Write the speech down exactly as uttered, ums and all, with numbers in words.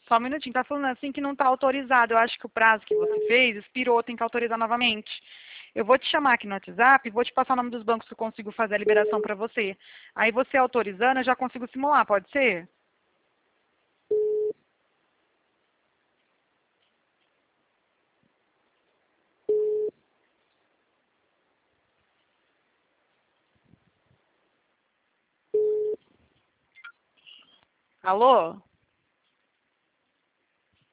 Só um minutinho, tá falando assim que não tá autorizado. Eu acho que o prazo que você fez expirou, tem que autorizar novamente. Eu vou te chamar aqui no WhatsApp e vou te passar o nome dos bancos que eu consigo fazer a liberação para você. Aí você autorizando, eu já consigo simular, pode ser? Alô?